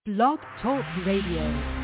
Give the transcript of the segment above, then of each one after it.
Blog Talk Radio.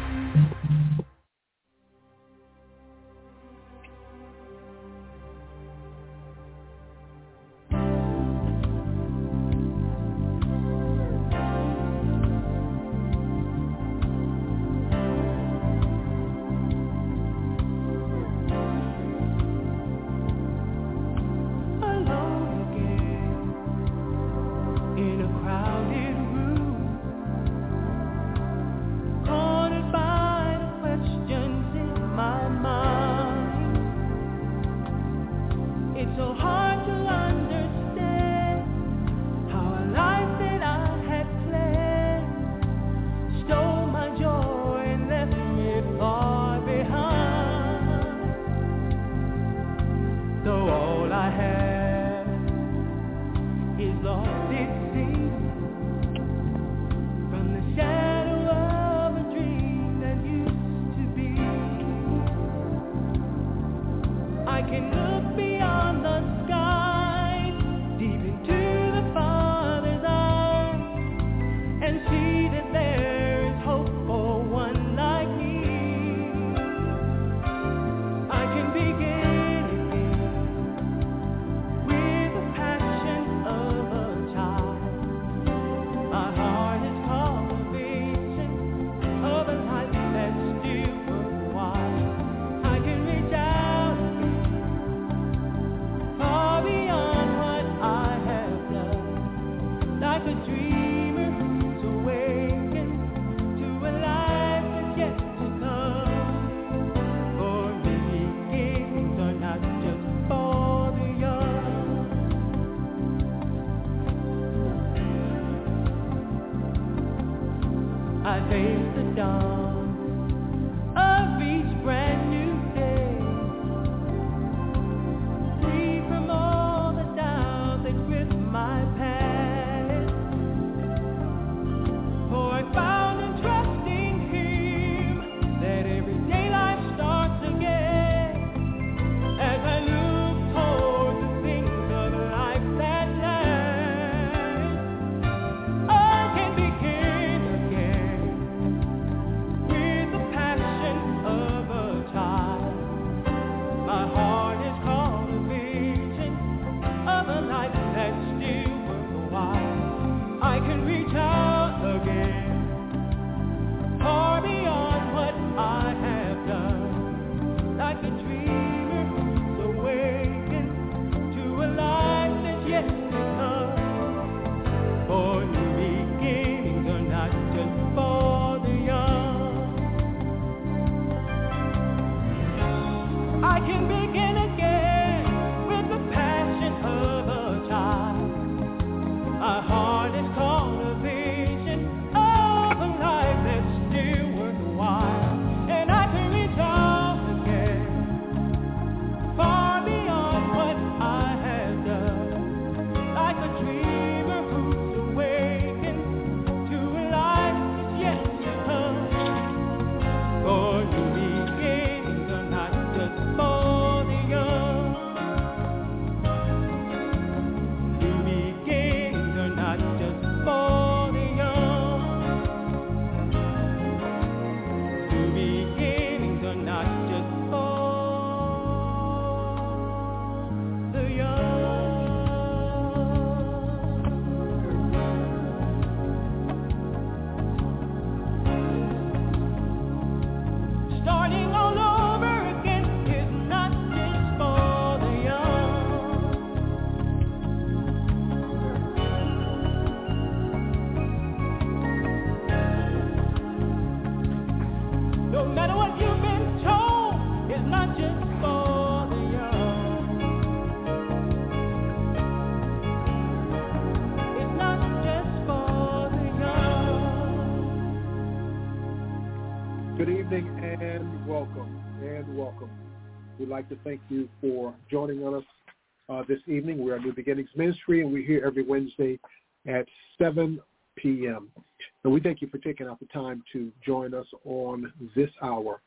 We'd like to thank you for joining us this evening. We're at New Beginnings Ministry, and we're here every Wednesday at 7 p.m. And we thank you for taking out the time to join us on this hour.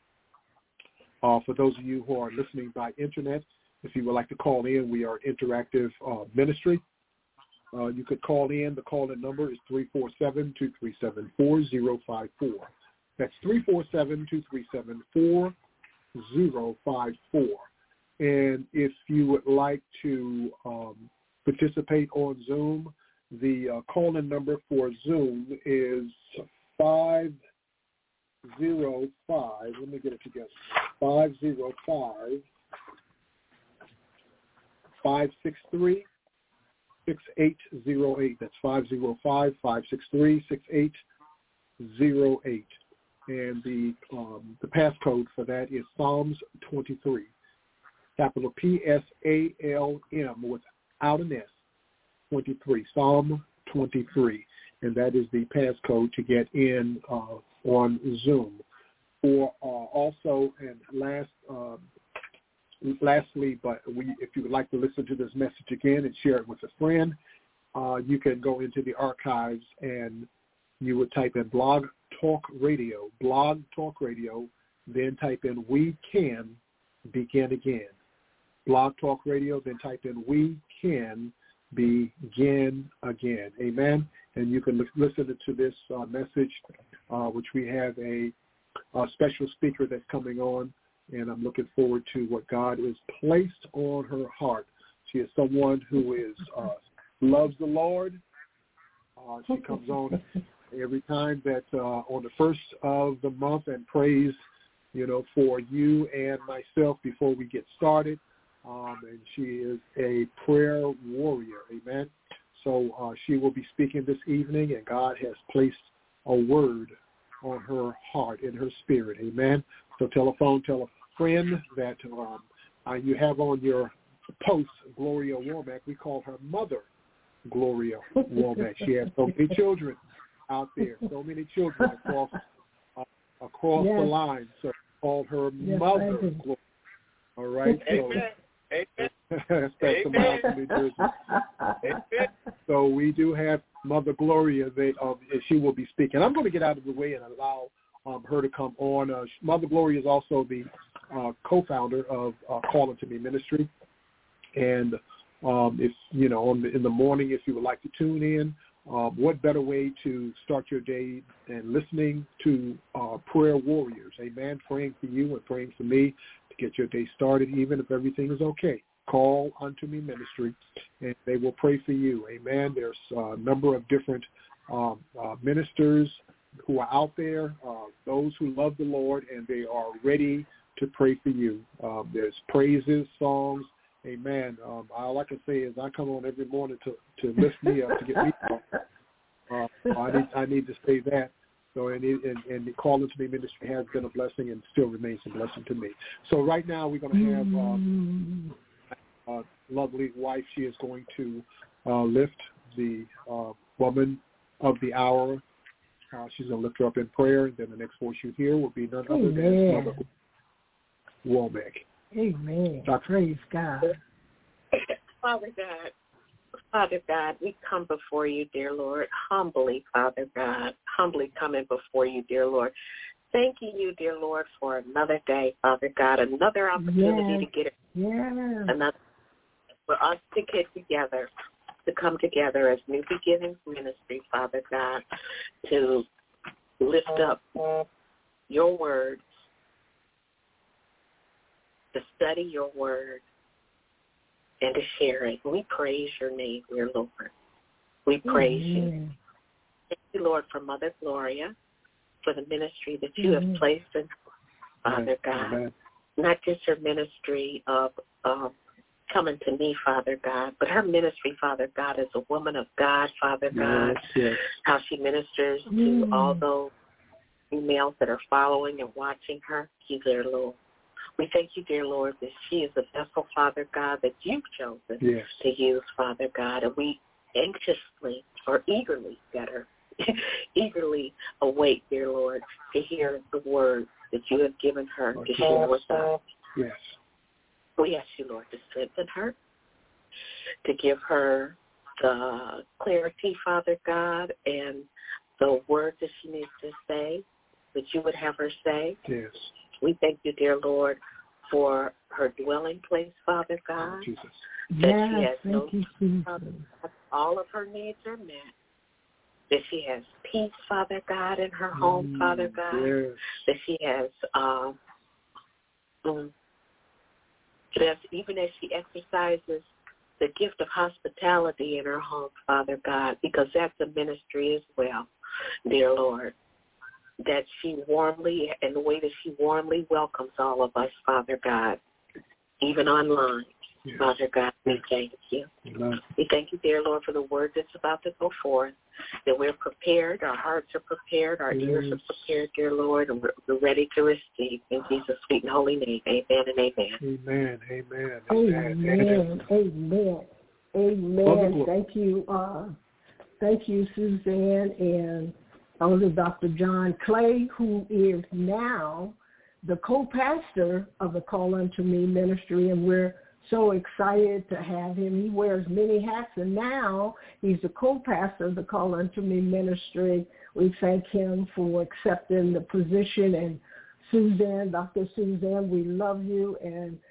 For those of you who are listening by internet, if you would like to call in, we are an interactive ministry. You could call in. The call-in number is 347-237-4054. That's 347-237-4054. And if you would like to participate on Zoom, the call-in number for Zoom is 505. Let me get it together. 505-563-6808. That's 505-563-6808. And the passcode for that is Psalms 23. Capital PSALM without an S. 23. Psalm 23. And that is the passcode to get in on Zoom. For also, and lastly, but if you would like to listen to this message again and share it with a friend, you can go into the archives and you would type in Blog Talk Radio, then type in We Can Begin Again. Blog Talk Radio, then type in We Can Begin Again. Amen. And you can listen to this message, which we have a special speaker that's coming on, and I'm looking forward to what God has placed on her heart. She is someone who is loves the Lord. She comes on every time that on the first of the month and prays, for you and myself before we get started. And she is a prayer warrior. Amen. So she will be speaking this evening, and God has placed a word on her heart, in her spirit. Amen. So tell a friend that you have on your post, Gloria Womack. We call her Mother Gloria Womack. She has so many children out there, so many children across yes. the line. So call her yes, Mother Gloria. All right. Amen. That's from New Jersey. So we do have Mother Gloria. She will be speaking. I'm going to get out of the way and allow her to come on. Mother Gloria is also the co-founder of Call Unto Me Ministry. And if in the morning, if you would like to tune in, what better way to start your day than listening to prayer warriors? Amen. Praying for you and praying for me to get your day started, even if everything is okay. Call Unto Me Ministry, and they will pray for you. Amen. There's a number of different ministers who are out there, those who love the Lord, and they are ready to pray for you. There's praises, songs. Amen. All I can say is I come on every morning to lift me up, to get me up. I need to say that. So and the Call Unto Me Ministry has been a blessing and still remains a blessing to me. So right now we're going to have lovely wife. She is going to lift the woman of the hour. She's going to lift her up in prayer. Then the next voice you hear will be none other than Mother Womack. Amen. Praise God. Father God, we come before you, dear Lord, humbly, Father God, humbly coming before you, dear Lord. Thanking you, dear Lord, for another day, Father God, another opportunity to get it. Another for us to get together, to come together as New Beginnings Ministry, Father God, to lift up your word, to study your word, and to share it. We praise your name, dear Lord. We praise you. Thank you, Lord, for Mother Gloria, for the ministry that you have placed in Father God. Amen. Not just her ministry of coming to me, Father God, but her ministry, Father God, as a woman of God, Father God, how she ministers to all those females that are following and watching her. You, dear Lord. We thank you, dear Lord, that she is a vessel, Father God, that you've chosen to use, Father God, and we anxiously or eagerly await, dear Lord, to hear the word that you have given her to share with us. Yes. We ask you, Lord, to strengthen her, to give her the clarity, Father God, and the word that she needs to say, that you would have her say. Yes. We thank you, dear Lord, for her dwelling place, Father God. Jesus. That she has no all of her needs are met, that she has peace, Father God, in her home, Father God, yes. that she has, that even as she exercises the gift of hospitality in her home, Father God, because that's a ministry as well, dear Lord, that she warmly, and the way that she warmly welcomes all of us, Father God, even online. Yes. Father God, we thank you. Amen. We thank you, dear Lord, for the word that's about to go forth, that we're prepared, our hearts are prepared, our ears are prepared, dear Lord, and we're ready to receive. In Jesus' sweet and holy name, amen and amen. Amen, amen, amen, amen, amen. Thank you, Suzanne, and Elder Dr. John Clay, who is now the co-pastor of the Call Unto Me ministry, and we're so excited to have him. He wears many hats, and now he's the co-pastor of the Call Unto Me ministry. We thank him for accepting the position. And Suzanne, Dr. Suzanne, we love you, and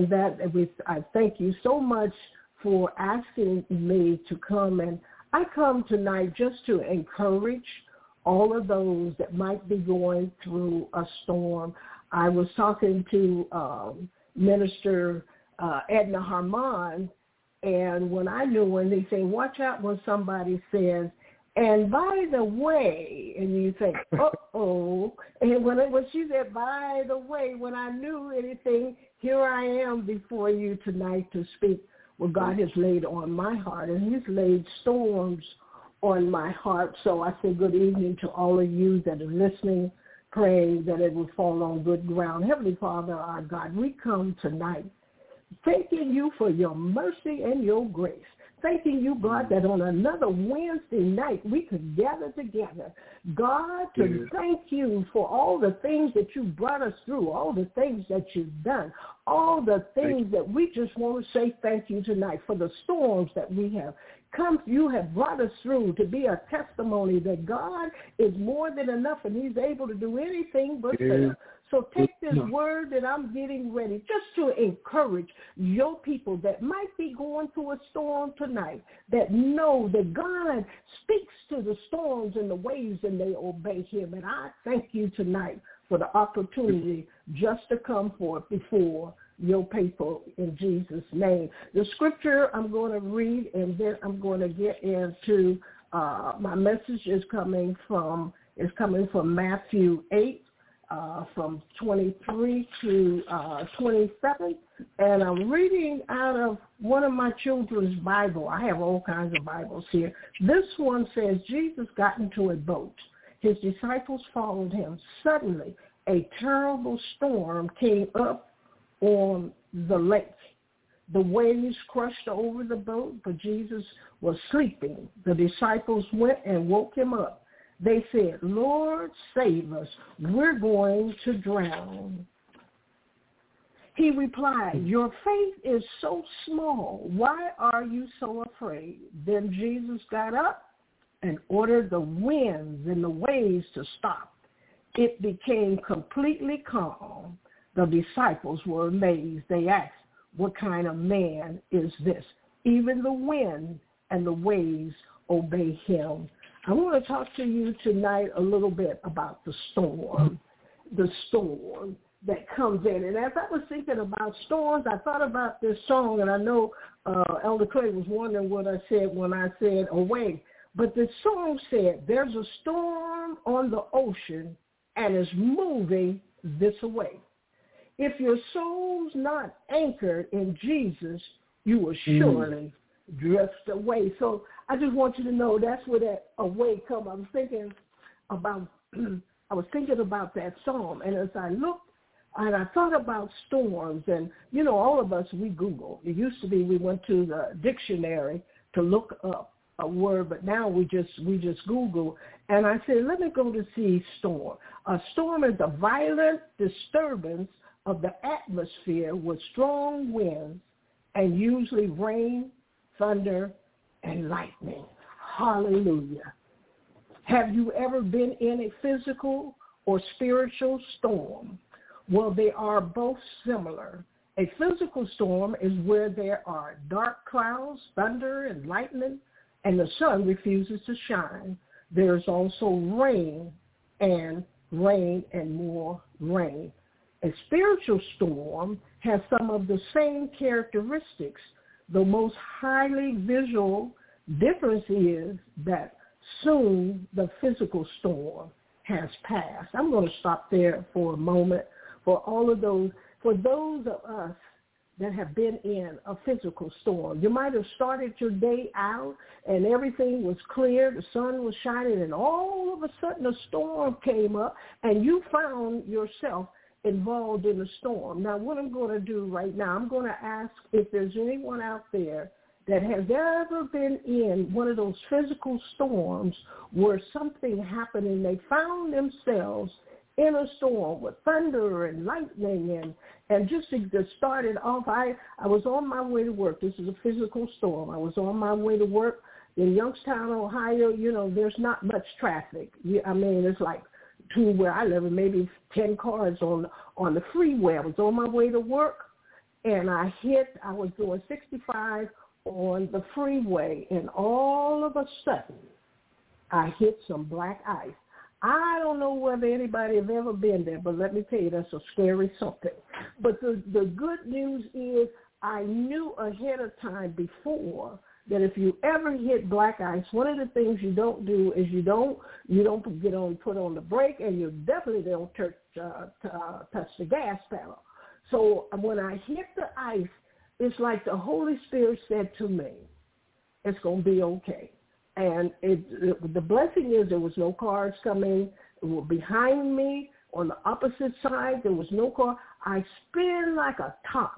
I thank you so much for asking me to come. And I come tonight just to encourage all of those that might be going through a storm. I was talking to Minister Edna Harmon, and when they say, watch out when somebody says, and by the way, and you think, uh-oh, and when she said, by the way, when I knew anything, here I am before you tonight to speak what God has laid on my heart, and he's laid storms on my heart. So I say good evening to all of you that are listening, praying that it will fall on good ground. Heavenly Father, our God, we come tonight thanking you for your mercy and your grace. Thanking you, God, that on another Wednesday night we could gather together, God, to thank you for all the things that you brought us through, all the things that you've done, all the things that we just want to say thank you tonight for the storms that we have you have brought us through to be a testimony that God is more than enough and he's able to do anything but fail. So take this word that I'm getting ready just to encourage your people that might be going through a storm tonight, that know that God speaks to the storms and the waves and they obey him. And I thank you tonight for the opportunity just to come forth before your people in Jesus' name. The scripture I'm going to read, and then I'm going to get into my message is coming from Matthew 8, from 23 to 27, and I'm reading out of one of my children's Bible. I have all kinds of Bibles here. This one says, Jesus got into a boat. His disciples followed him. Suddenly, a terrible storm came up on the lake. The waves crushed over the boat, but Jesus was sleeping. The disciples went and woke him up. They said, Lord, save us. We're going to drown. He replied, your faith is so small. Why are you so afraid? Then Jesus got up and ordered the winds and the waves to stop. It became completely calm. The disciples were amazed. They asked, what kind of man is this? Even the wind and the waves obey him. I want to talk to you tonight a little bit about the storm that comes in. And as I was thinking about storms, I thought about this song, and I know Elder Clay was wondering what I said when I said away. But the song said, there's a storm on the ocean and it's moving this away. If your soul's not anchored in Jesus, you will surely drift away. So I just want you to know that's where that away comes. I was thinking about that psalm, and as I looked and I thought about storms, and you know, all of us, we Google. It used to be we went to the dictionary to look up a word, but now we just Google. And I said, let me go to see storm. A storm is a violent disturbance of the atmosphere with strong winds and usually rain, thunder, and lightning. Hallelujah. Have you ever been in a physical or spiritual storm? Well, they are both similar. A physical storm is where there are dark clouds, thunder, and lightning, and the sun refuses to shine, there's also rain and more rain. A spiritual storm has some of the same characteristics. The most highly visual difference is that soon the physical storm has passed. I'm going to stop there for a moment for those of us that have been in a physical storm. You might have started your day out and everything was clear, the sun was shining, and all of a sudden a storm came up and you found yourself involved in a storm. Now, what I'm going to do right now, I'm going to ask if there's anyone out there that has ever been in one of those physical storms where something happened and they found themselves in a storm with thunder and lightning and just to start it off, I was on my way to work. This is a physical storm. I was on my way to work in Youngstown, Ohio. There's not much traffic. It's like to where I live, maybe 10 cars on the freeway. I was on my way to work, and I was doing 65 on the freeway, and all of a sudden, I hit some black ice. I don't know whether anybody has ever been there, but let me tell you, that's a scary something. But the good news is I knew ahead of time before that if you ever hit black ice, one of the things you don't do is you don't put on the brake, and you definitely don't touch the gas pedal. So when I hit the ice, it's like the Holy Spirit said to me, it's going to be okay. And the blessing is there was no cars coming behind me. On the opposite side, there was no car. I spin like a top.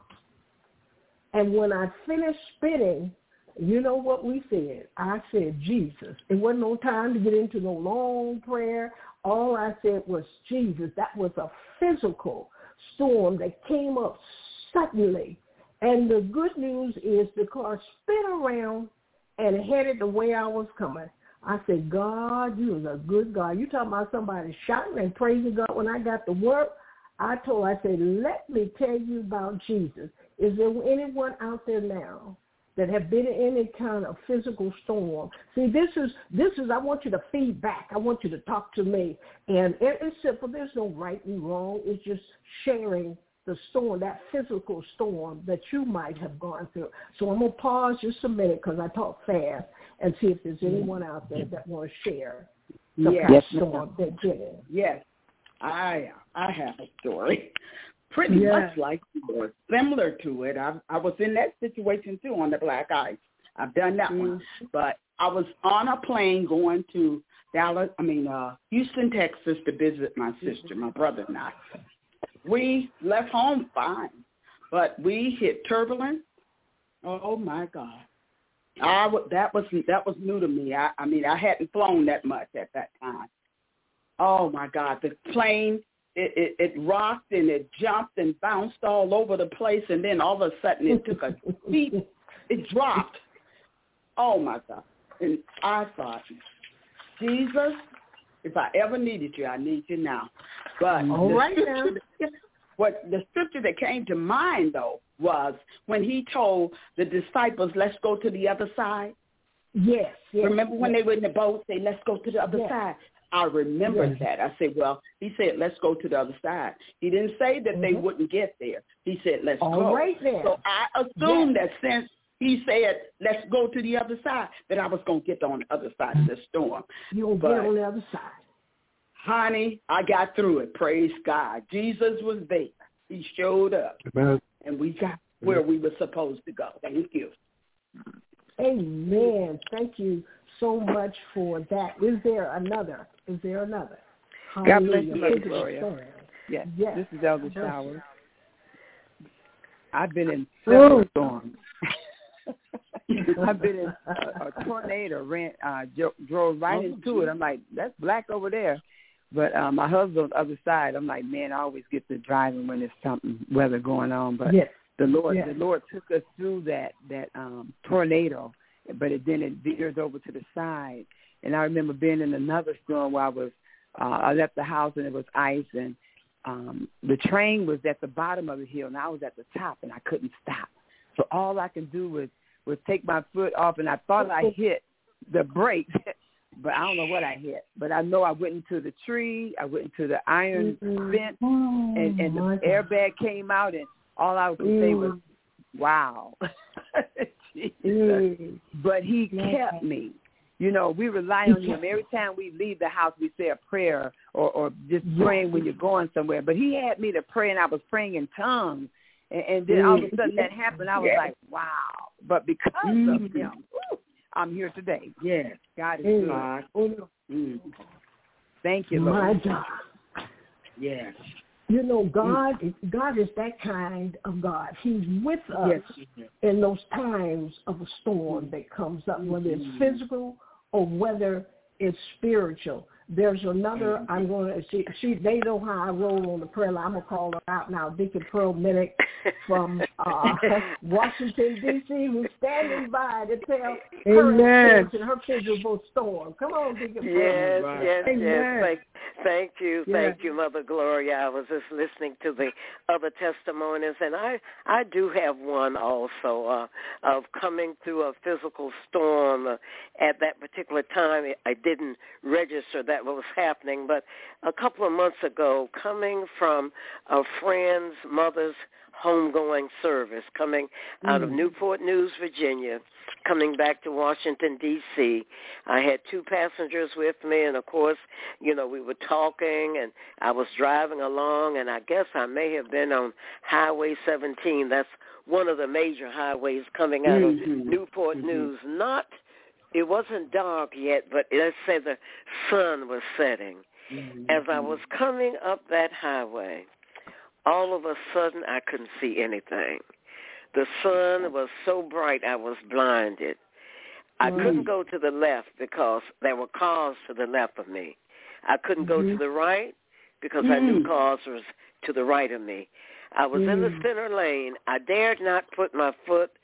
And when I finished spinning, you know what we said? I said, Jesus. It wasn't no time to get into no long prayer. All I said was, Jesus. That was a physical storm that came up suddenly. And the good news is the car spin around and headed the way I was coming. I said, God, you is a good God. You talking about somebody shouting and praising God when I got to work? I said, let me tell you about Jesus. Is there anyone out there now that have been in any kind of physical storm? See, this is, I want you to feed back. I want you to talk to me. And it's simple. There's no right and wrong. It's just sharing the storm, that physical storm that you might have gone through. So I'm going to pause just a minute because I talk fast and see if there's anyone out there that want to share the kind of storm they're getting. Yes, I have a story. Pretty much like yours, similar to it. I was in that situation too on the black ice. I've done that one. But I was on a plane going to Houston, Texas to visit my sister, my brother and I. We left home fine, but we hit turbulence. Oh my God! That was new to me. I hadn't flown that much at that time. Oh my God! The plane it rocked and it jumped and bounced all over the place, and then all of a sudden it took a beat. It dropped. Oh my God! And I thought, Jesus, if I ever needed you, I need you now. But the scripture that came to mind, though, was when he told the disciples, let's go to the other side. Yes. Remember when they were in the boat, say, let's go to the other side. I remember that. I said, well, he said, let's go to the other side. He didn't say that they wouldn't get there. He said, let's go. Right then. So I assumed that since he said, let's go to the other side, that I was going to get on the other side of the storm. You'll get on the other side. Honey, I got through it. Praise God. Jesus was there. He showed up. Amen. And we got where we were supposed to go. Thank you. Amen. Thank you so much for that. Is there another? God bless you, Mother Gloria. Yes. This is Elder Showers. I've been in several storms. I've been in a tornado, drove right into it. I'm like, that's black over there. But my husband on the other side, I'm like, man, I always get to driving when there's something, weather going on. But the Lord took us through that tornado, but it veered over to the side. And I remember being in another storm where I left the house and it was ice, and the train was at the bottom of the hill, and I was at the top, and I couldn't stop. So all I could do was take my foot off, and I thought I hit the brakes, but I don't know what I hit. But I know I went into the tree. I went into the iron fence, and the airbag came out, and all I could say was, wow. But he kept me. You know, we rely on him. Every time we leave the house, we say a prayer or just praying when you're going somewhere. But he had me to pray, and I was praying in tongues. And then all of a sudden that happened. I was like, wow. But because of him, I'm here today. Yes, God is good. Thank you, Lord. My God. Yes. You know, God is that kind of God. He's with us in those times of a storm that comes up, whether it's physical or whether it's spiritual. There's another, I'm going to, they know how I roll on the prayer line. I'm going to call her out now, Deacon Pearl Minnick from Washington, D.C., who's standing by to tell her in her physical storm. Come on, Deacon Pearl. Yes. Thank you, Mother Gloria. I was just listening to the other testimonies, and I do have one also of coming through a physical storm. At that particular time, I didn't register that what was happening, but a couple of months ago, coming from a friend's mother's homegoing service, coming out of Newport News, Virginia, coming back to Washington, D.C. I had two passengers with me, and, of course, you know, we were talking, and I was driving along, and I guess I may have been on Highway 17. That's one of the major highways coming out of Newport News. It wasn't dark yet, but let's say the sun was setting. As I was coming up that highway, all of a sudden I couldn't see anything. The sun was so bright I was blinded. I couldn't go to the left because there were cars to the left of me. I couldn't go to the right because I knew cars was to the right of me. I was in the center lane. I dared not put my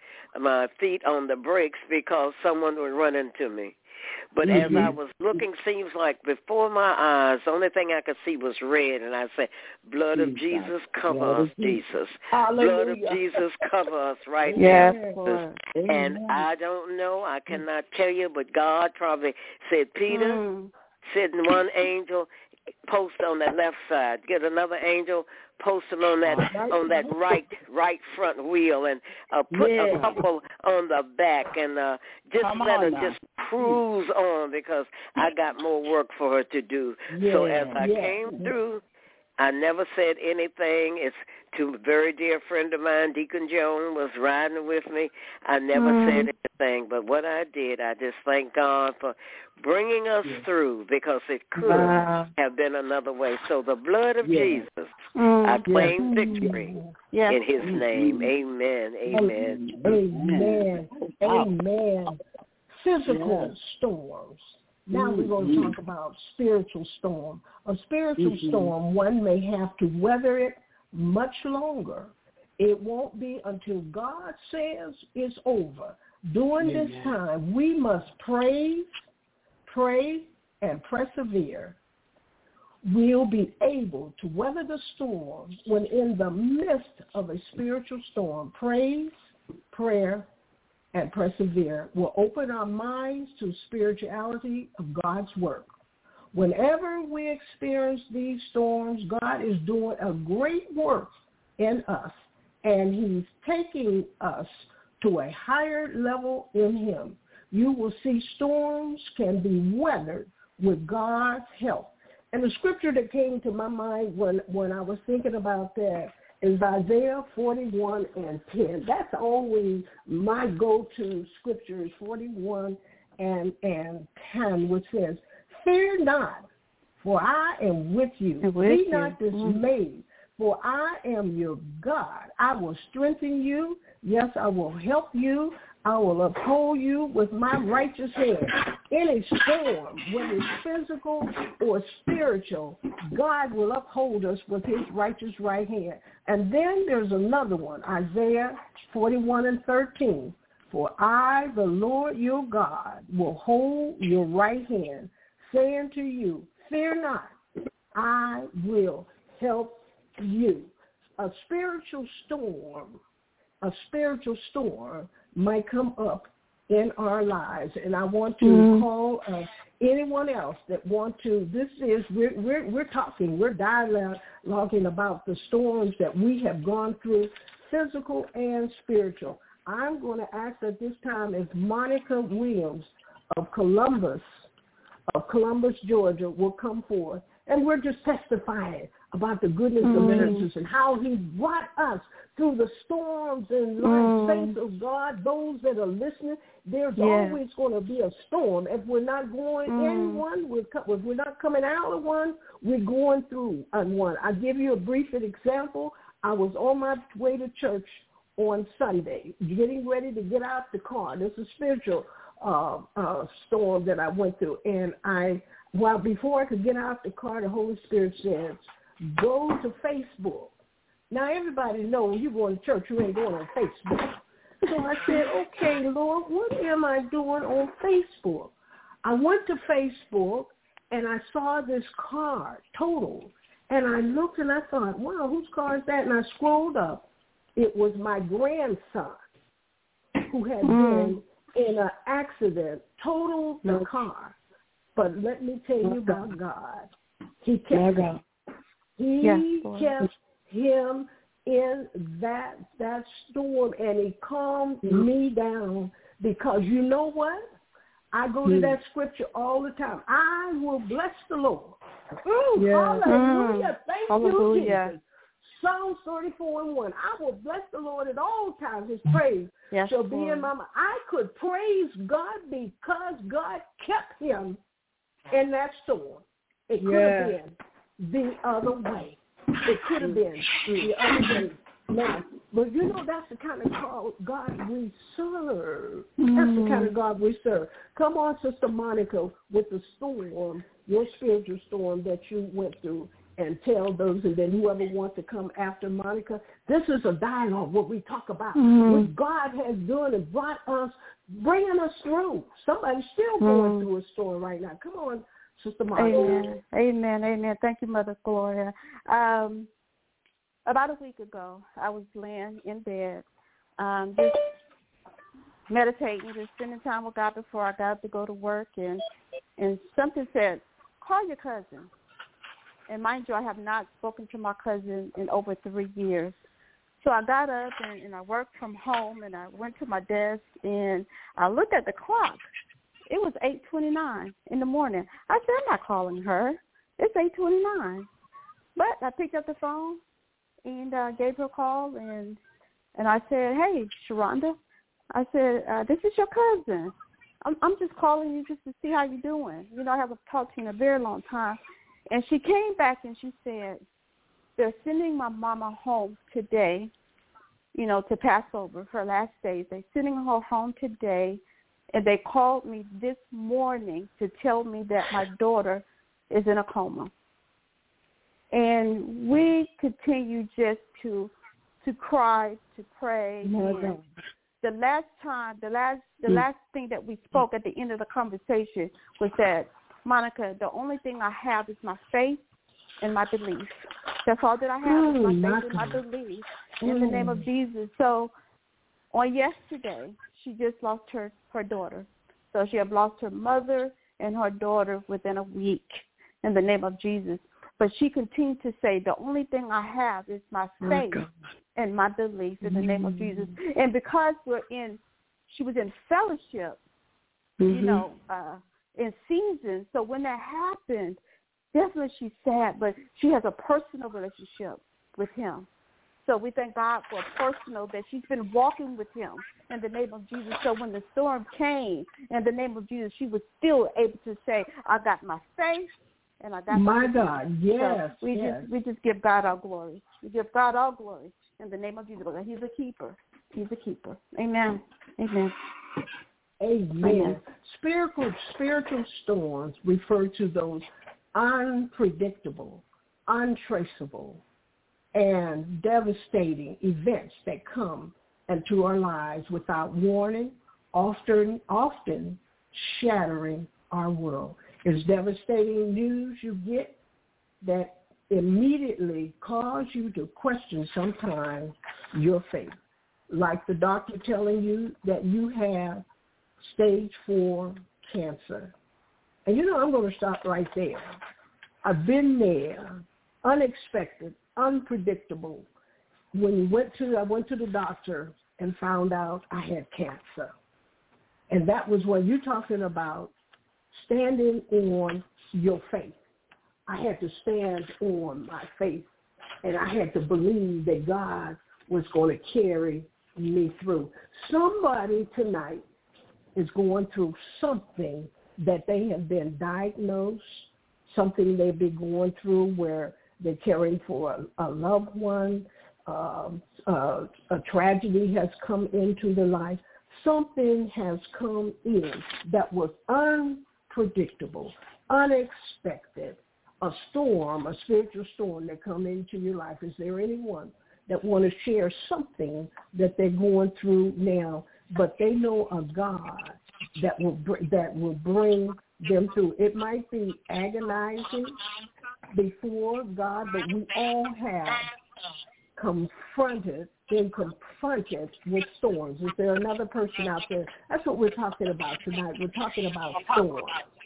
feet on the brakes because someone would run into me. But as I was looking, seems like before my eyes, the only thing I could see was red, and I said, blood of Jesus, cover us, Jesus. Blood of Jesus, cover us right now. And I don't know, I cannot tell you, but God probably said, Peter, send one angel, post on that left side, get another angel, post them on that right front wheel, and put a couple on the back, and just let her just cruise on because I got more work for her to do. So as I came through, I never said anything. It's to a very dear friend of mine, Deacon Joan, was riding with me. I never said anything, but what I did, I just thank God for bringing us through because it could have been another way. So the blood of Jesus, I claim victory in his name. Amen. Amen. Amen. Amen. Physical storms. Now we're going to talk about spiritual storm. A spiritual storm, one may have to weather it much longer. It won't be until God says it's over. During this time, we must pray, and persevere. We'll be able to weather the storm when in the midst of a spiritual storm. Praise, prayer, and persevere will open our minds to spirituality of God's work. Whenever we experience these storms, God is doing a great work in us, and he's taking us to a higher level in him. You will see storms can be weathered with God's help. And the scripture that came to my mind when I was thinking about that is Isaiah 41 and 10. That's always my go-to scripture is 41 and 10, which says, fear not, for I am with you. Be not dismayed, for I am your God. I will strengthen you. Yes, I will help you. I will uphold you with my righteous hand. In a storm, whether it's physical or spiritual, God will uphold us with his righteous right hand. And then there's another one, Isaiah 41 and 13. For I, the Lord your God, will hold your right hand, saying to you, fear not, I will help you. A spiritual storm might come up in our lives. And I want to call anyone else that want to. We're talking, we're dialoguing about the storms that we have gone through, physical and spiritual. I'm going to ask at this time if Monica Williams of Columbus, Georgia, will come forth. And we're just testifying about the goodness of ministers and how he brought us through the storms and life. Saints of God, those that are listening, there's always going to be a storm. If we're not going in one, if we're not coming out of one, we're going through one. I'll give you a brief example. I was on my way to church on Sunday, getting ready to get out the car. This is a spiritual storm that I went through. And before I could get out the car, the Holy Spirit says, go to Facebook. Now, everybody knows you going to church, you ain't going on Facebook. So I said, okay, Lord, what am I doing on Facebook? I went to Facebook, and I saw this car totaled. And I looked, and I thought, wow, whose car is that? And I scrolled up. It was my grandson who had been in an accident, totaled the car. But let me tell you about God. He kept him. He kept him in that storm, and he calmed me down, because you know what? I go to that scripture all the time. I will bless the Lord. Hallelujah. Thank you, Jesus. Psalm 34:1. I will bless the Lord at all times. His praise shall be in my mouth. I could praise God because God kept him in that storm. It could have been the other way. It could have been the other way. Now, but you know, that's the kind of God we serve. That's the kind of God we serve. Come on, Sister Monica, with the storm, your spiritual storm that you went through, and tell those, and then whoever wants to come after Monica. This is a dialogue, what we talk about, what God has done and brought us, bringing us through. Somebody's still going through a storm right now. Come on, Sister Monica. Amen. Thank you, Mother Gloria. About a week ago, I was laying in bed, just meditating, just spending time with God before I got up to go to work, and something said, call your cousin. And mind you, I have not spoken to my cousin in over 3 years. So I got up and I worked from home, and I went to my desk, and I looked at the clock. It was 8:29 in the morning. I said, I'm not calling her. It's 8:29. But I picked up the phone and gave her a call, and I said, hey, Sharonda, I said, this is your cousin. I'm just calling you just to see how you're doing. You know, I haven't talked to you in a very long time. And she came back and she said, they're sending my mama home today, you know, to Passover, her last days. They're sending her home today, and they called me this morning to tell me that my daughter is in a coma. And we continue just to cry, to pray. The last thing that we spoke at the end of the conversation was that, Monica, the only thing I have is my faith and my belief. That's all that I have is my faith and my belief in the name of Jesus. So on yesterday, she just lost her daughter. So she had lost her mother and her daughter within a week in the name of Jesus. But she continued to say, the only thing I have is my faith and my belief in the name of Jesus. And because she was in fellowship, you know, in season. So when that happened, definitely she's sad, but she has a personal relationship with him. So we thank God for a personal, that she's been walking with him in the name of Jesus. So when the storm came, in the name of Jesus, she was still able to say, I got my faith and I got my God. Yes. So we just give God our glory. We give God our glory in the name of Jesus. He's a keeper. He's a keeper. Amen. Amen. Amen. Spiritual storms refer to those unpredictable, untraceable, and devastating events that come into our lives without warning, often shattering our world. It's devastating news you get that immediately cause you to question sometimes your faith. Like the doctor telling you that you have stage 4 cancer. And I'm going to stop right there. I've been there, unexpected, unpredictable. When I went to the doctor and found out I had cancer. And that was when you're talking about standing on your faith. I had to stand on my faith, and I had to believe that God was going to carry me through. Somebody tonight is going through something that they have been diagnosed, something they've been going through where they're caring for a loved one, a tragedy has come into their life. Something has come in that was unpredictable, unexpected, a storm, a spiritual storm that come into your life. Is there anyone that want to share something that they're going through now, but they know a God that will bring them through? It might be agonizing before God, but we all have been confronted with storms. Is there another person out there? That's what we're talking about tonight. We're talking about storms.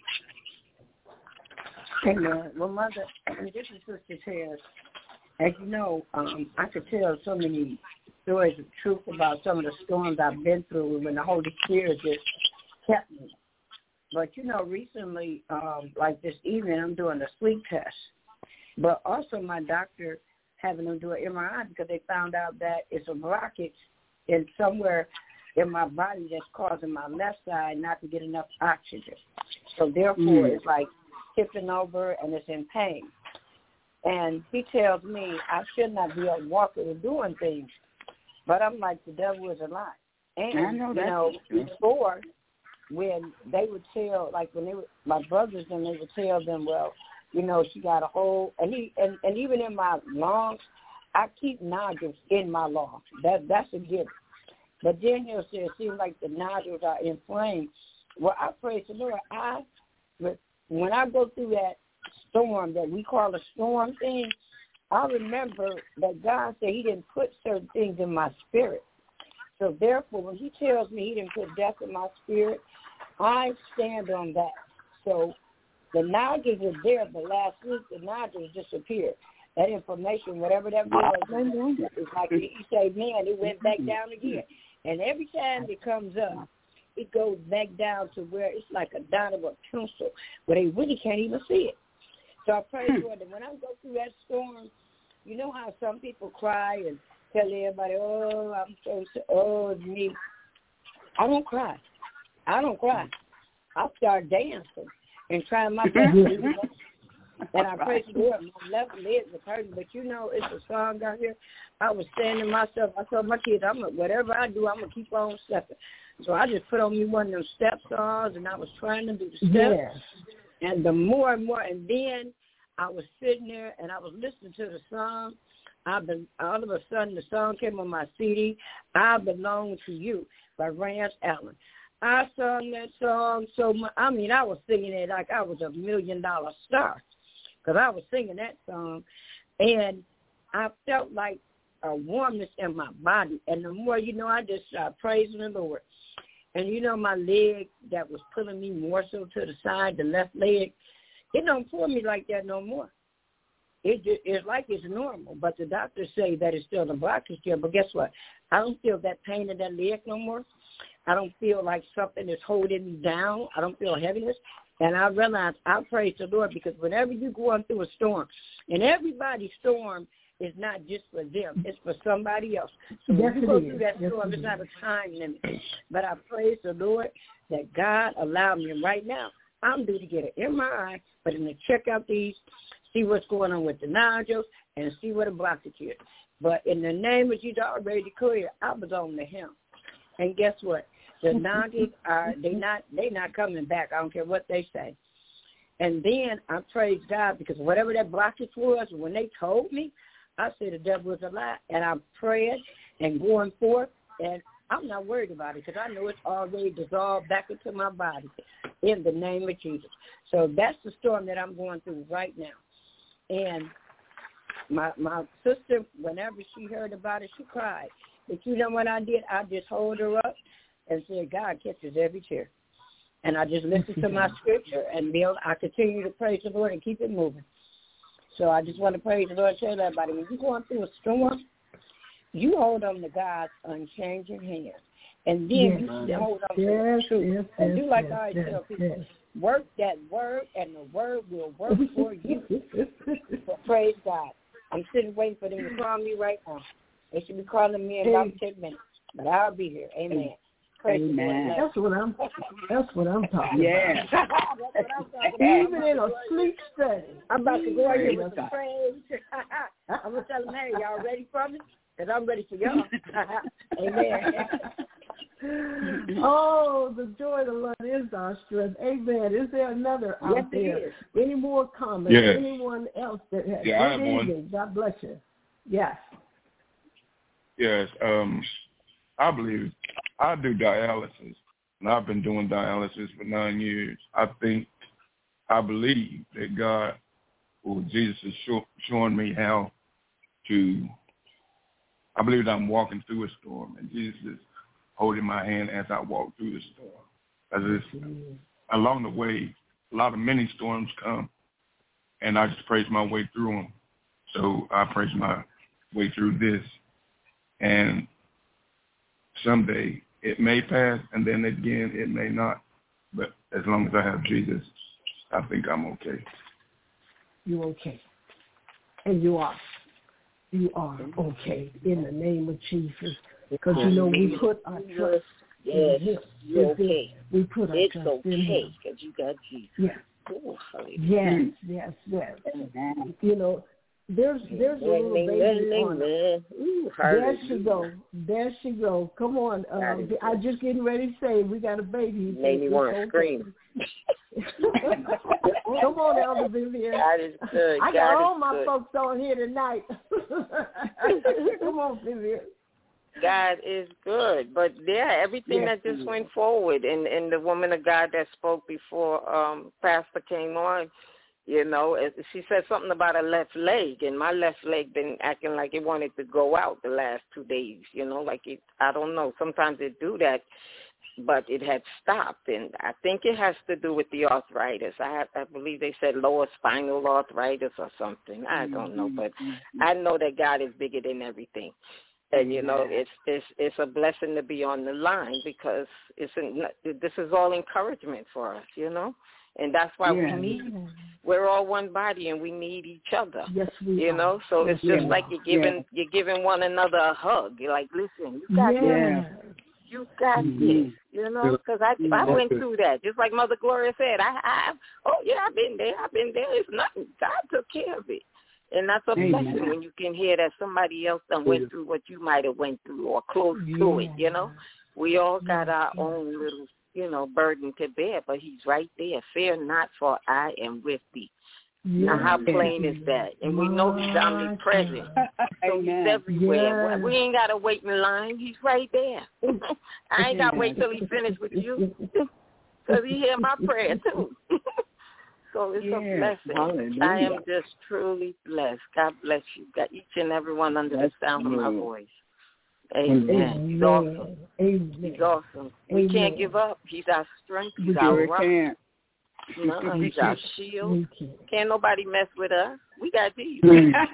Amen. Well, Mother, this is Sister Tess. As you know, I could tell so many stories of truth about some of the storms I've been through when the Holy Spirit just kept me. But, recently, like this evening, I'm doing a sleep test. But also my doctor having them do an MRI because they found out that it's a blockage in somewhere in my body that's causing my left side not to get enough oxygen. So therefore, it's like tipping over and it's in pain. And he tells me I should not be out walking or doing things. But I'm like, the devil is a lie. And, before, when they would tell, like when they were, my brothers, and they would tell them, well, she got a hole. And even in my lungs, I keep nodules in my lungs. That's a given. But then he'll say, it seems like the nodules are inflamed. Well, I praise the Lord. When I go through that storm that we call a storm thing, I remember that God said he didn't put certain things in my spirit. So therefore, when he tells me he didn't put death in my spirit, I stand on that. So the nodules were there, but last week the nodules disappeared. That information, whatever that was, it's like he said, man, it went back down again. And every time it comes up, it goes back down to where it's like a dot of a pencil, where they really can't even see it. So I pray, Lord, that when I go through that storm, you know how some people cry and tell everybody, oh, I'm so, oh, it's me. I don't cry. I start dancing and trying my best. And I pray to the Lord, my left leg was hurting, but it's a song out here. I was saying to myself, I told my kids, whatever I do, I'm going to keep on stepping. So I just put on me one of those step songs, and I was trying to do the steps. Yes. And the more and more, and then I was sitting there, and I was listening to the song. All of a sudden, the song came on my CD, I Belong to You by Rance Allen. I sung that song so much. I was singing it like I was $1 million star because I was singing that song. And I felt like a warmness in my body. And the more, I just started praising the Lord. And, my leg that was pulling me more so to the side, the left leg, it don't pull me like that no more. It's like it's normal. But the doctors say that it's still the blockage there. But guess what? I don't feel that pain in that leg no more. I don't feel like something is holding me down. I don't feel heaviness. And I realize I praise the Lord because whenever you're going through a storm, and everybody's storm is not just for them. It's for somebody else. So when you go through that storm, it's not a time limit. But I praise the Lord that God allowed me. And right now, I'm due to get an MRI, but I'm going to check out these, see what's going on with the nodules, and see what a blockage is. But in the name of Jesus, I already declared I belong to him. And guess what? The nodules they not coming back. I don't care what they say. And then I praise God because whatever that blockage was, when they told me, I said the devil was a lie, and I'm praying and going forth, and I'm not worried about it because I know it's already dissolved back into my body in the name of Jesus. So that's the storm that I'm going through right now. And my sister, whenever she heard about it, she cried. But you know what I did? I just hold her up. and said, God catches every tear. And I just listened to my scripture, and I continue to praise the Lord and keep it moving. So I just want to praise the Lord and tell everybody, when you're going through a storm, you hold on to God's unchanging hand. And then you hold on to the truth. And do like I tell people, work that word, and the word will work for you. So praise God. I'm sitting waiting for them to call me right now. They should be calling me in about 10 minutes. But I'll be here. Amen. Amen. That's what I'm talking about. Yeah. That's what I'm talking about. Even in a sleep study. I'm about to go out here with some praise. I'm going to tell them, hey, y'all ready for me? Because I'm ready for y'all. Amen. Oh, the joy of the Lord is our strength. Amen. Is there another out there? Any more comments? Yes. Anyone else that has? Yeah, I have one. God bless you. Yes. Yes. I believe I do dialysis, and I've been doing dialysis for 9 years. I believe that God, or Jesus, is showing me how to. I believe that I'm walking through a storm, and Jesus is holding my hand as I walk through the storm. As along the way, a lot of many storms come, and I just praise my way through them. So I praise my way through this, and someday it may pass, and then again it may not. But as long as I have Jesus, I think I'm okay. You're okay, and you are. You are okay in the name of Jesus. Because, we put our trust in Him. You're okay. We put our trust in Him. It's okay because you got Jesus. Yeah. Oh, yes. There's a little baby on There she go. Come on. I just getting ready to say we got a baby. Made me want to scream. Come on, Elder Vivian. God is good. I got all my folks on here tonight. Come on, Vivian. God is good. But everything that just went forward, and the woman of God that spoke before Pastor came on, she said something about her left leg, and my left leg been acting like it wanted to go out the last 2 days, I don't know. Sometimes it do that, but it had stopped, and I think it has to do with the arthritis. I believe they said lower spinal arthritis or something. I don't know, but I know that God is bigger than everything. And, it's a blessing to be on the line because this is all encouragement for us, And that's why we're all one body and we need each other. Yes, we are. So it's just like you're giving one another a hug. You're like, listen, you got this. You got this, because I went through that. Just like Mother Gloria said, I've been there. It's nothing. God took care of it. And that's a blessing when you can hear that somebody else done went through what you might have went through or close to it, We all got our own little, burden to bear, but He's right there. Fear not, for I am with thee. Now, how plain is that? And we know He's omnipresent. So He's everywhere. We ain't got to wait in line. He's right there. I ain't got to wait till He finished with you because He hear my prayer, too. So it's a blessing. Hallelujah. I am just truly blessed. God bless you. Got each and every one under the sound of my voice. Amen. He's awesome. He's awesome. We can't give up. He's our strength. He's our rock. He's our shield. Can't nobody mess with us. We got Jesus.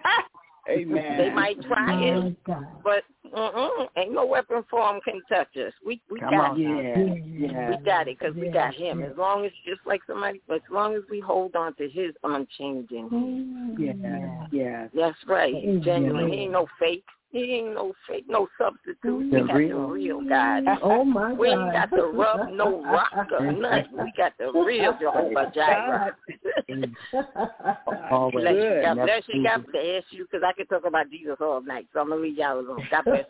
Amen. They might try it, but ain't no weapon form can touch us. We got it. We got it because we got Him. As long as, just like somebody, as long as we hold on to His unchanging. That's right. He's genuine. He ain't no fake. He ain't no fake, no substitute. We got the real God. Oh, my God. We ain't got to rub no rock or nothing. We got the real Jehovah Jireh. God bless you. God bless you, because I could talk about Jesus all night, so I'm going to leave y'all alone. God bless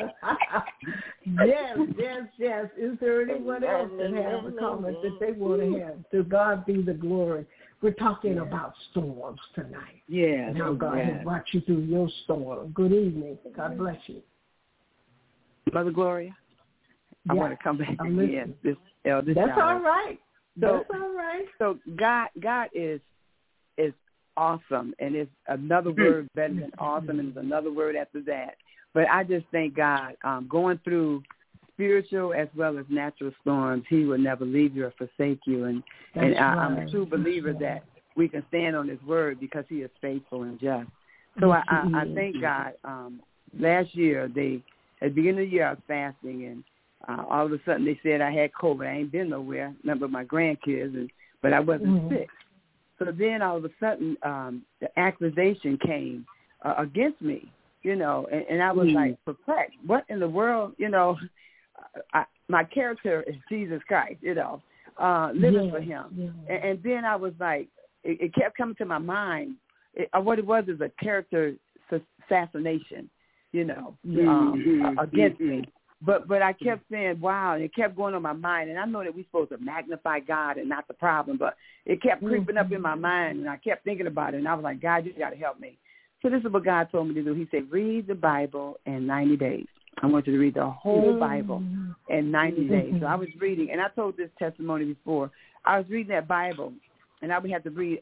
you. Yes. Is there anyone else that has a comment that they want to have? To God be the glory. We're talking about storms tonight. Yeah. How God has brought you through your storm. Good evening. God bless you. Mother Gloria, I want to come back again. That's all right. That's all right. So God is awesome, and it's another word better than awesome, and there's another word after that. But I just thank God going through spiritual as well as natural storms, he will never leave you or forsake you. And I'm a true believer that we can stand on his word because he is faithful and just. So I thank God. Last year, at the beginning of the year, I was fasting, and all of a sudden they said I had COVID. I ain't been nowhere, not but my grandkids, but I wasn't sick. So then all of a sudden the accusation came against me, and I was like perplexed. What in the world, my character is Jesus Christ, living for him. And then I was like, it kept coming to my mind. What it was is a character assassination, against me. But I kept saying, wow, and it kept going on my mind. And I know that we're supposed to magnify God and not the problem, but it kept creeping up in my mind, and I kept thinking about it. And I was like, God, you got to help me. So this is what God told me to do. He said, read the Bible in 90 days. I want you to read the whole Bible in 90 days. So I was reading, and I told this testimony before. I was reading that Bible, and I would have to read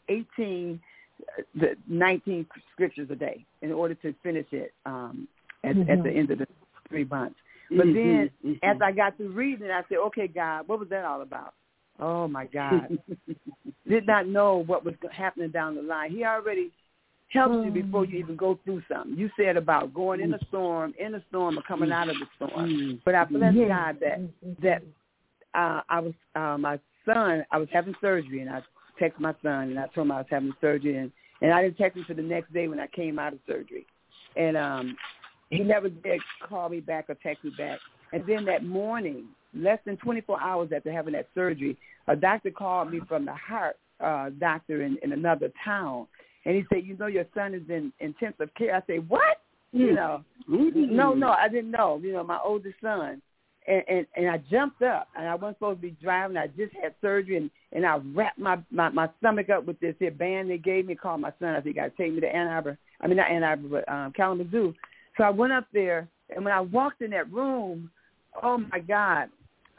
19 scriptures a day in order to finish it at the end of the 3 months. But then as I got through reading, I said, okay, God, what was that all about? Oh, my God. Did not know what was happening down the line. He already helps you before you even go through something. You said about going in a storm, or coming out of the storm. But I bless God that I was my son, I was having surgery, and I texted my son, and I told him I was having surgery, and I didn't text him until the next day when I came out of surgery. And he never did call me back or text me back. And then that morning, less than 24 hours after having that surgery, a doctor called me from the heart doctor in another town. And he said, your son is in intensive care. I said, what? No, I didn't know. My oldest son. And I jumped up, and I wasn't supposed to be driving. I just had surgery, and I wrapped my stomach up with this here band they gave me, called my son. I said, you got to take me to Kalamazoo. So I went up there, and when I walked in that room, oh, my God,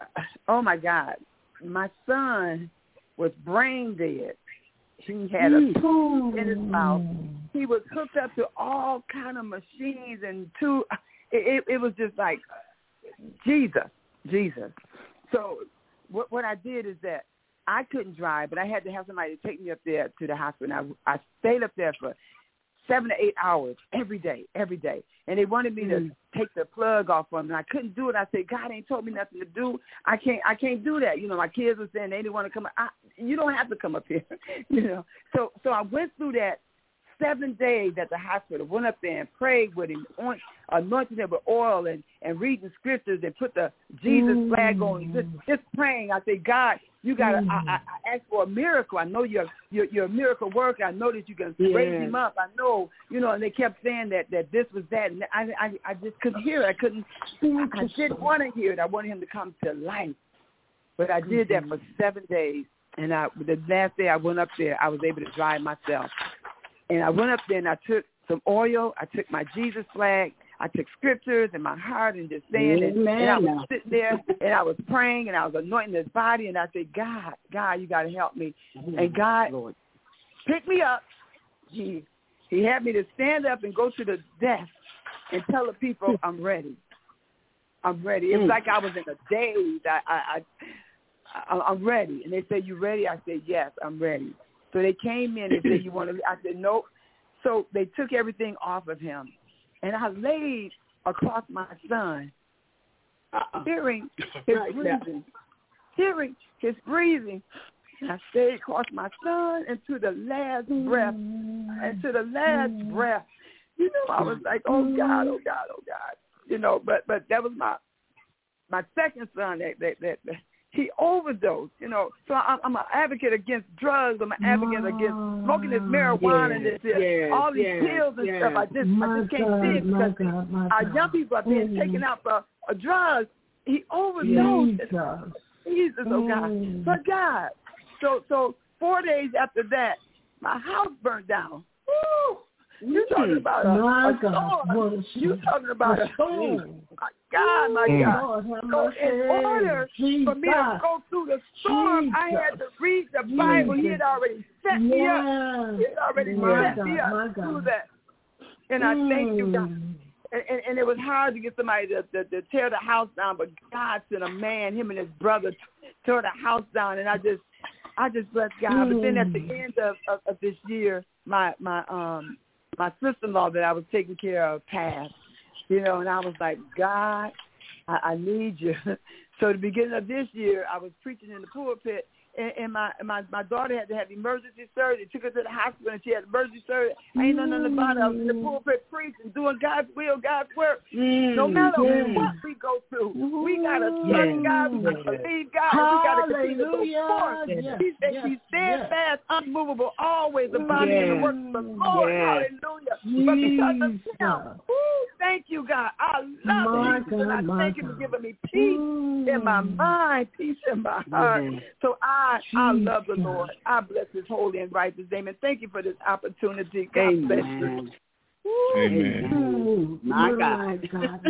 my son was brain dead. He had a tube in his mouth. He was hooked up to all kind of machines and it was just like Jesus. So what I did is that I couldn't drive, but I had to have somebody to take me up there to the hospital. I stayed up there for 7 to 8 hours every day. And they wanted me to take the plug off from them. And I couldn't do it. I said, God ain't told me nothing to do. I can't do that. My kids were saying they didn't want to come up. You don't have to come up here. So I went through that 7 days at the hospital, went up there and prayed with him, anointed him with oil and reading scriptures and put the Jesus flag on, just praying. I said, God, you got to, I asked for a miracle. I know you're a miracle worker. I know that you can raise him up. I know, and they kept saying that this was that. And I just couldn't hear it. I didn't want to hear it. I wanted him to come to life. But I did that for 7 days. And the last day I went up there, I was able to drive myself. And I went up there and I took some oil. I took my Jesus flag. I took scriptures in my heart and just saying it. And I was sitting there and I was praying and I was anointing his body. And I said, God, you got to help me. And God picked me up. He had me to stand up and go to the desk and tell the people, I'm ready. It was like I was in a daze. I'm ready. And they said, you ready? I said, yes, I'm ready. So they came in and said, you want to? I said, nope. So they took everything off of him. And I laid across my son, hearing his breathing. And I stayed across my son into the last breath. I was like, oh God. But that was my second son that he overdosed, So I'm an advocate against drugs. I'm an advocate against smoking this marijuana and all these pills and stuff. I just can't see it because our young people are being taken out for drugs. He overdosed. Jesus, oh God. But God. So 4 days after that, my house burned down. Woo! You talking about a storm. You talking about a storm. My God. So in order for me to go through the storm, I had to read the Bible. He had already set me up. He had already set me up through that. And I thank you, God. and it was hard to get somebody to tear the house down, but God sent a man, him and his brother, tore the house down, and I just bless God. But then at the end of this year, my sister-in-law that I was taking care of passed, and I was like, God, I need you. So at the beginning of this year, I was preaching in the pulpit, and my daughter had to have emergency surgery. They took her to the hospital, and she had emergency surgery. I ain't know nothing about it. I was in the pulpit preaching, doing God's will, God's work. No matter what we go through, we got to trust God. We got to believe God. We got to continue to go forth. He said, be steadfast, unmovable, always abounding in the work of the Lord. Hallelujah. But because of Him, thank you, God. I love you. And I thank you for giving me peace in my mind, peace in my heart. So I love the Lord. I bless His holy and righteous name, and thank you for this opportunity. God bless you. Amen. My God.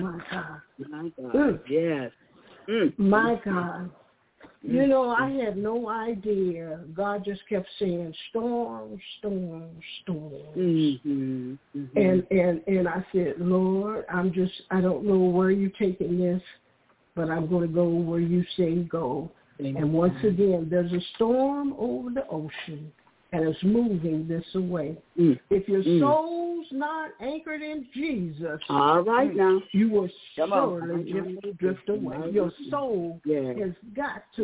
Yes. My God. I had no idea. God just kept saying, storm, storm, storm. And I said, Lord, I don't know where you're taking this, but I'm going to go where you say go. And once again, there's a storm over the ocean, and it's moving this away. If your soul's not anchored in Jesus, all right now, you will surely drift away. Your soul has got to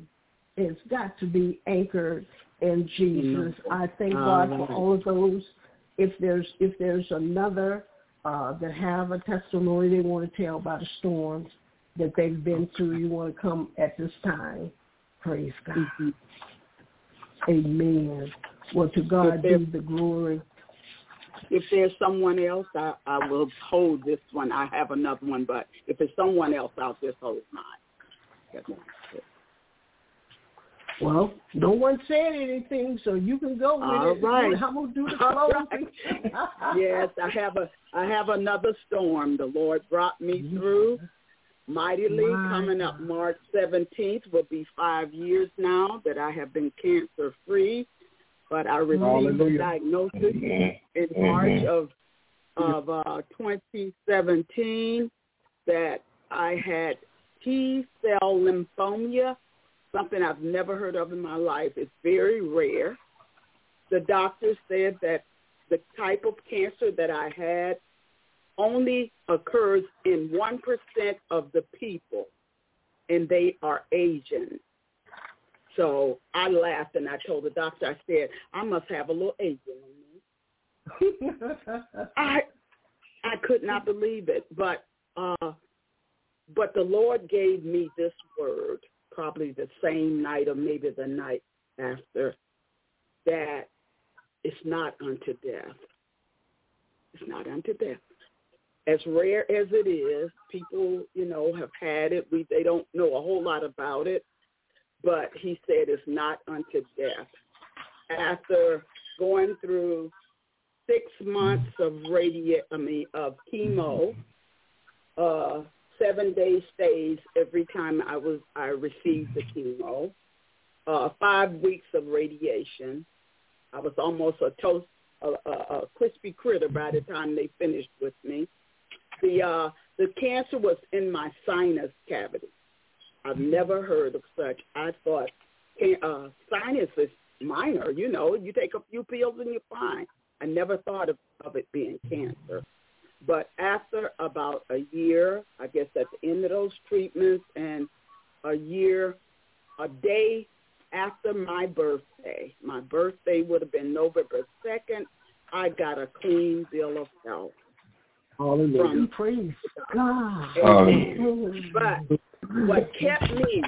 be anchored in Jesus. I thank God for all of those. If there's another that have a testimony they want to tell about the storms that they've been through, you want to come at this time. Praise God. Amen. Well, to God be the glory. If there's someone else, I will hold this one. I have another one, but if there's someone else, I'll just hold mine. Well, no one said anything, so you can go with all it. Right. I'm going to do the closing. Yes, I have another storm the Lord brought me through mightily. Coming up March 17th will be 5 years now that I have been cancer-free, but I received the diagnosis in March of 2017 that I had T-cell lymphoma, something I've never heard of in my life. It's very rare. The doctor said that the type of cancer that I had only occurs in 1% of the people, and they are Asian. So I laughed and I told the doctor, I said, I must have a little Asian in me. I could not believe it, but the Lord gave me this word probably the same night or maybe the night after, that it's not unto death. It's not unto death. As rare as it is, people, have had it. They don't know a whole lot about it, but he said it's not unto death. After going through 6 months of chemo, 7-day stays every time I received the chemo, 5 weeks of radiation. I was almost a crispy critter by the time they finished with me. The cancer was in my sinus cavity. I've never heard of such. I thought sinus is minor, you take a few pills and you're fine. I never thought of it being cancer. But after about a year, I guess at the end of those treatments, and a day after my birthday would have been November 2nd, I got a clean bill of health. Hallelujah. Praise God. But what kept me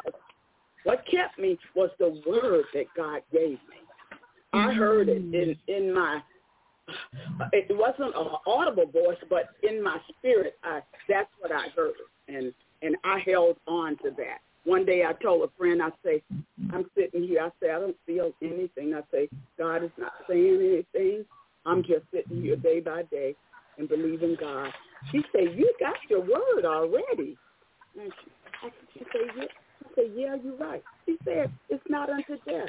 was the word that God gave me. I heard it in my, it wasn't an audible voice, but in my spirit, that's what I heard. And I held on to that. One day I told a friend, I say, I'm sitting here, I say, I don't feel anything. I say, God is not saying anything. I'm just sitting here day by day and believing God. She said, you got your word already. And she said, yeah, you're right. She said, it's not unto death.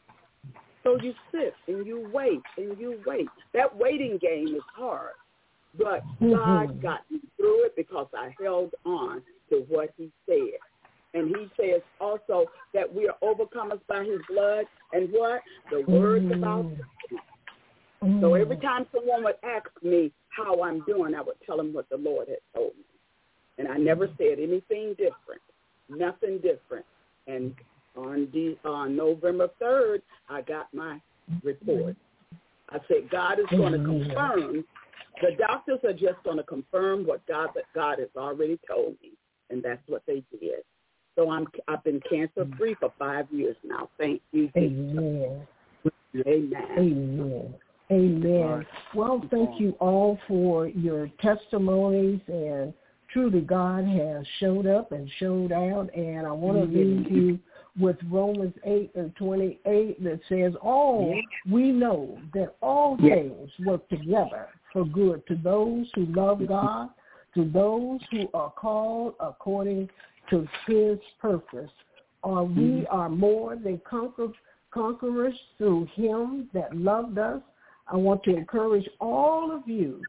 So you sit and you wait and you wait. That waiting game is hard. But God got me through it because I held on to what he said. And he says also that we are overcomers by his blood and what? The words about him. So every time someone would ask me how I'm doing, I would tell them what the Lord had told me. And I never said anything different, nothing different. And on November 3rd, I got my report. I said, God is going to confirm. The doctors are just going to confirm what God has already told me. And that's what they did. So I've been cancer-free for 5 years now. Thank you. Amen. Amen. Amen. Amen. Well, thank you all for your testimonies, and truly God has showed up and showed out, and I want to leave you with Romans 8:28 that says, we know that all things work together for good to those who love God, to those who are called according to his purpose. We are more than conquerors through him that loved us. I want to encourage all of you,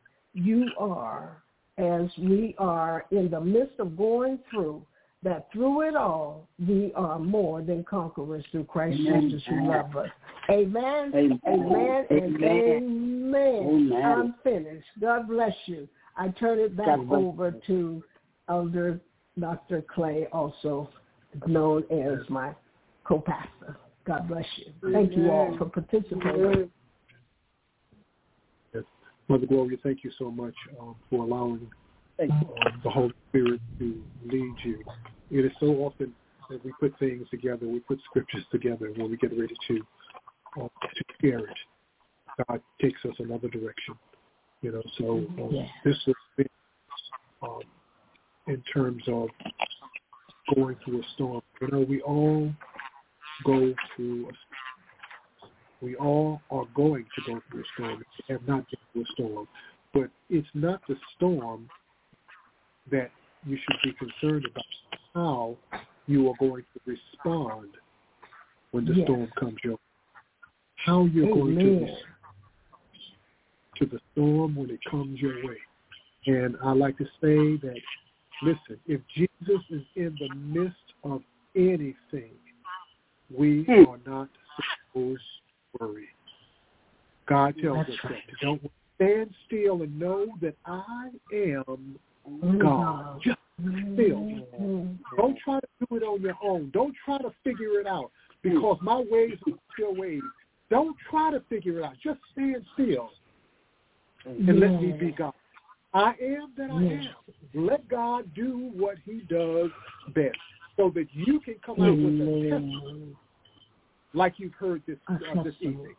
as we are in the midst of going through, that through it all, we are more than conquerors through Christ Jesus who loved us. Amen, amen, and amen. I'm finished. God bless you. I turn it back over to Elder Dr. Clay, also known as my co-pastor. God bless you. Thank you all for participating. Yes. Mother Gloria, thank you so much for allowing the Holy Spirit to lead you. It is so often that we put things together, we put scriptures together when we get ready to share it. God takes us another direction. So this is in terms of going through a storm. We all go through a storm. We all are going to go through a storm. We have not been through a storm. But it's not the storm that you should be concerned about, how you are going to respond when the storm comes your way. How you're going to respond to the storm when it comes your way. And I like to say that, listen, if Jesus is in the midst of anything, we are not supposed to worry. God tells us that. Don't stand still and know that I am God. Just still. Don't try to do it on your own. Don't try to figure it out, because my ways are your ways. Don't try to figure it out. Just stand still and let me be God. I am that I am. Let God do what he does best, so that you can come out with a testimony like you've heard this evening,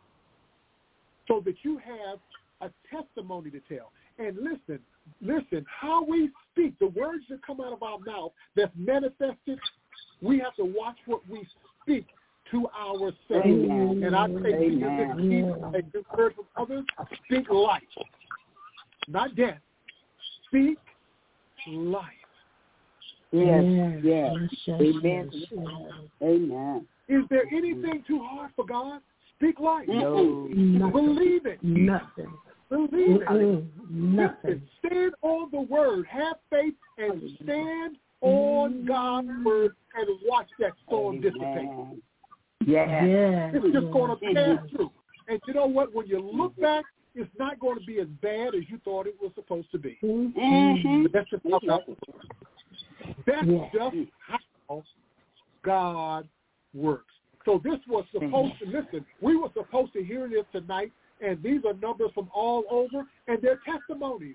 so that you have a testimony to tell. And listen, how we speak, the words that come out of our mouth that's manifested, we have to watch what we speak to ourselves. And I say, you've heard from others, speak life, not death. Speak life. Yes. Amen. Amen. Is there anything too hard for God? Speak life. No. Believe it. Nothing. Believe it. Nothing. Stand on the word. Have faith and stand on God's word and watch that storm dissipate. It's just going to pass through. And you know what? When you look back, it's not going to be as bad as you thought it was supposed to be. But that's just how God works. That's just how God works. So this was supposed to, listen, we were supposed to hear this tonight, and these are numbers from all over, and they're testimonies.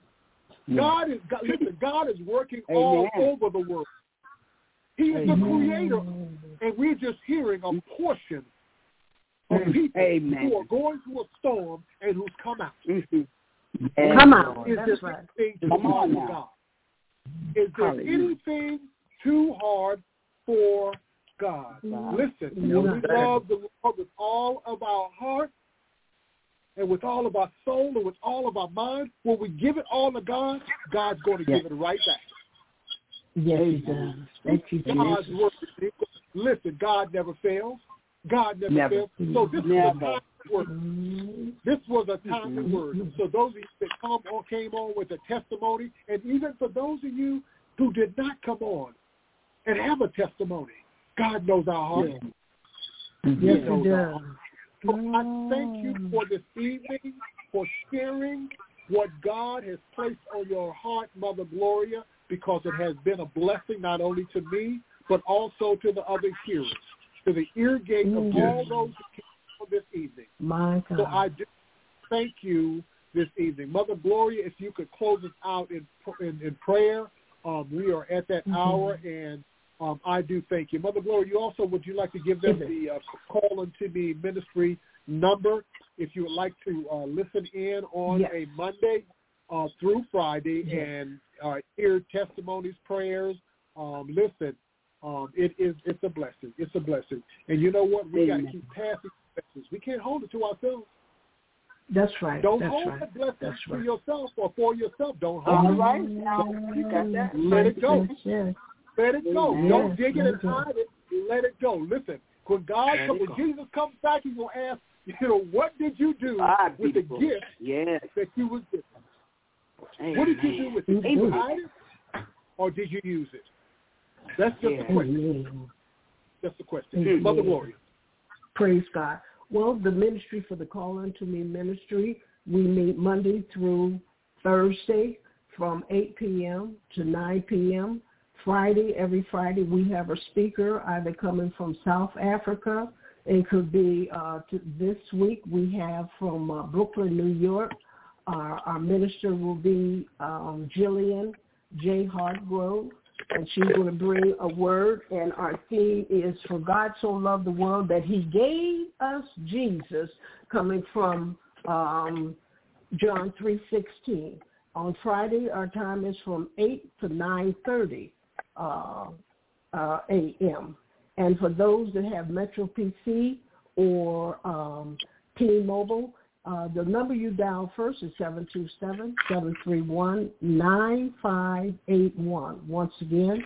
God is working all over the world. He is the creator, and we're just hearing a portion of people who are going through a storm and who's come out. Come out. Is there anything too hard for God? Is there anything too hard for God? Listen, we love the Lord with all of our heart and with all of our soul and with all of our mind. When we give it all to God, God's going to give it right back. Yes, he does. Thank you, God's word. Listen, God never fails. God never fails. So this was a timely word. This was a timely word. So those of you that came on with a testimony, and even for those of you who did not come on and have a testimony, God knows our heart. Yes, He does. So I thank you for this evening, for sharing what God has placed on your heart, Mother Gloria, because it has been a blessing not only to me, but also to the other hearers, to the ear gate of all those who came on this evening. My God. So I do thank you this evening. Mother Gloria, if you could close us out in prayer. We are at that hour, and I do thank you. Mother Gloria, would you like to give them the Call Unto Me ministry number if you would like to listen in on a Monday through Friday and hear testimonies, prayers. Listen, it's a blessing. It's a blessing. And you know what? We got to keep passing blessings. We can't hold it to ourselves. That's right. Don't hold that blessing to yourself or for yourself. Don't hold it. All right. You got that. Let it go. Let it go. Don't dig it and hide it. Let it go. Listen, when Jesus comes back, He's going to ask, what did you do with the gift that you was given? What did you do with it? Did you hide it or did you use it? That's just a question. Just a question. Mother Gloria. Praise God. Well, the ministry for the Call Unto Me ministry, we meet Monday through Thursday from 8 p.m. to 9 p.m. Every Friday, we have a speaker either coming from South Africa. It could be this week we have from Brooklyn, New York. Our minister will be Jillian J. Hartgrove, and she's going to bring a word, and our theme is For God So Loved the World That He Gave Us Jesus, coming from John 3:16. On Friday, our time is from 8 to 9:30 a.m. And for those that have Metro PC or T-Mobile, the number you dial first is 727-731-9581. Once again,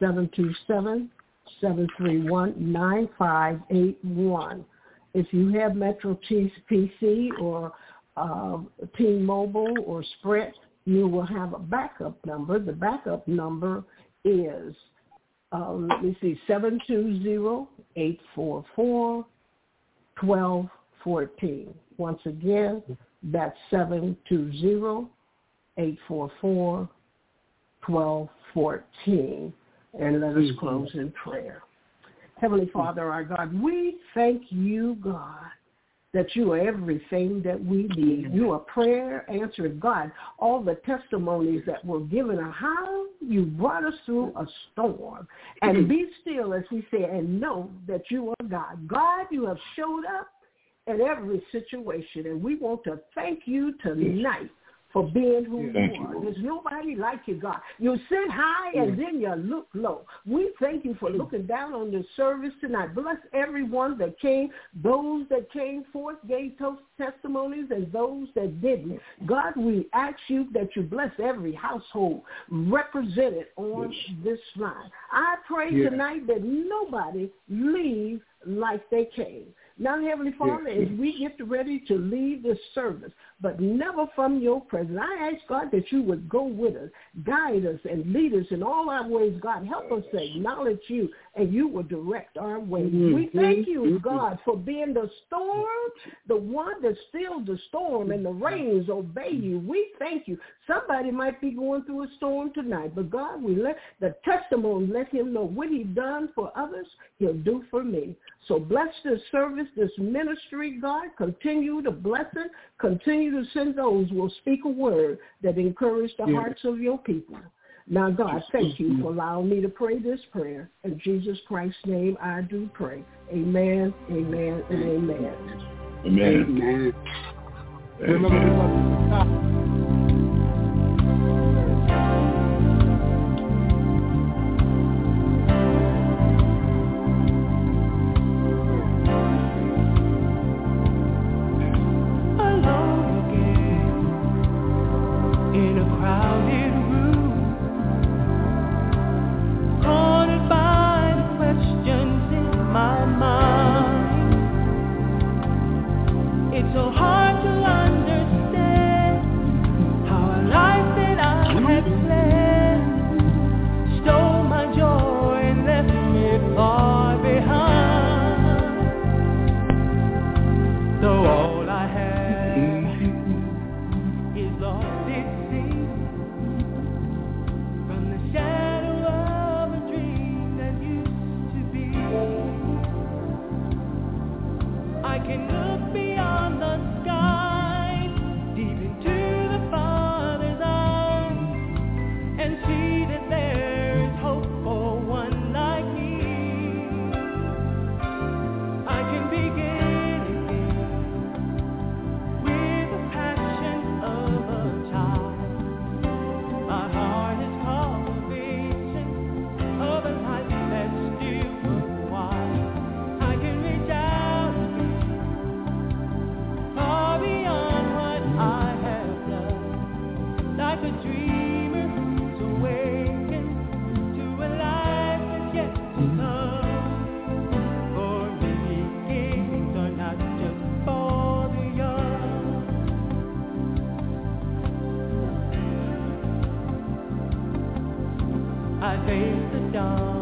727-731-9581. If you have Metro PC or T-Mobile or Sprint, you will have a backup number. The backup number is 720-844-1214. Once again, that's 720-844-1214. And let us close in prayer. Heavenly Father, our God, we thank you, God, that you are everything that we need. You are prayer answering God. All the testimonies that were given are how you brought us through a storm. And be still, as we say, and know that you are God. God, you have showed up in every situation, and we want to thank you tonight for being who you are. There's nobody like you, God. You sit high and then you look low. We thank you for looking down on this service tonight. Bless everyone that came, those that came forth, gave testimonies, and those that didn't. God, we ask you that you bless every household represented on this line. I pray tonight that nobody leave like they came. Now, Heavenly Father, as we get ready to leave this service, but never from your presence, I ask, God, that you would go with us, guide us, and lead us in all our ways. God, help us to acknowledge you, and you will direct our ways. We thank you, God, for being the storm, the one that stills the storm, and the rains obey you. We thank you. Somebody might be going through a storm tonight, but God, we let the testimony let him know what he's done for others, he'll do for me. So bless this service, this ministry, God. Continue to bless it. Continue to send those who will speak a word that encourage the hearts of your people. Now, God, thank you for allowing me to pray this prayer. In Jesus Christ's name, I do pray. Amen, amen, and amen. Amen. Remember, my mind. like a dreamer who's awakened to a life that's yet to come. For many kings are not just for the young. I face the dawn.